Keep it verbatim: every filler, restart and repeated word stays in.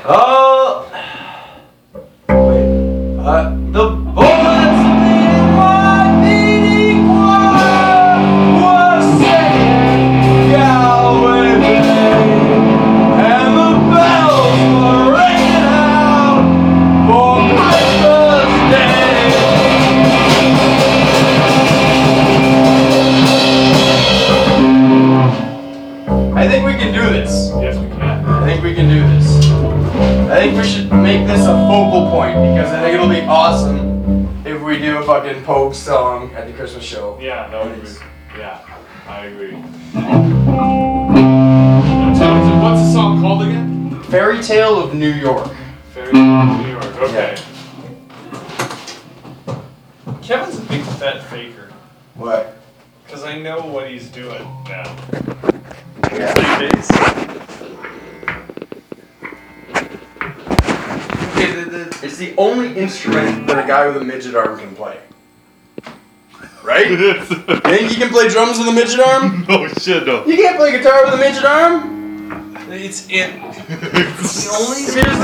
Oh. Wait. Uh, the bullets in my beating choir was singing Galway Bay, and the bells were ringing out for Christmas Day. I think we can do this. Yes, we can. I think we can do this. I think we should make this a focal point because I think it'll be awesome if we do a fucking Pogue song at the Christmas show. Yeah, that would be. Yeah, I agree. So, what's the song called again? Fairy Tale of New York. Fairy Tale of New York. Okay. Kevin's a big fat faker. What? Because I know what he's doing now. Yeah. Three days. Okay, the, the, it's the only instrument that a guy with a midget arm can play. Right? You think you can play drums with a midget arm? No shit, no. You can't play guitar with a midget arm? It's it. It's the only